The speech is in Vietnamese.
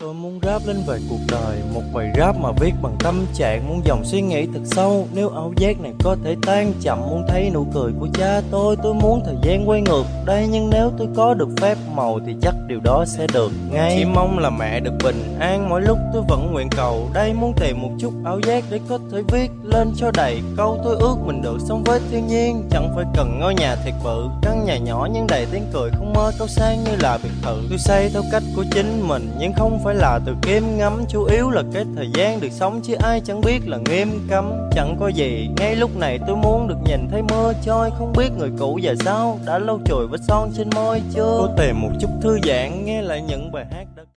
Tôi muốn rap lên về cuộc đời, một bài rap mà viết bằng tâm trạng, muốn dòng suy nghĩ thật sâu. Nếu ảo giác này có thể tan chậm, muốn thấy nụ cười của cha tôi muốn thời gian quay ngược đây. Nhưng nếu tôi có được phép màu thì chắc điều đó sẽ được ngay. Chỉ mong là mẹ được bình an, mỗi lúc tôi vẫn nguyện cầu đây. Muốn tìm một chút ảo giác để có thể viết lên cho đầy câu. Tôi ước mình được sống với thiên nhiên, chẳng phải cần ngôi nhà thiệt bự, căn nhà nhỏ nhưng đầy tiếng cười, không mơ cao sang như là biệt thự. Tôi xây theo cách của chính mình, nhưng không phải là từ kiếm ngắm. Chủ yếu là cái thời gian được sống, chứ ai chẳng biết là nghiêm cấm. Chẳng có gì, ngay lúc này tôi muốn được nhìn thấy mưa trôi. Không biết người cũ giờ sao, đã lâu chùi vết son trên môi chưa. Cô tìm một chút thư giãn, nghe lại những bài hát đã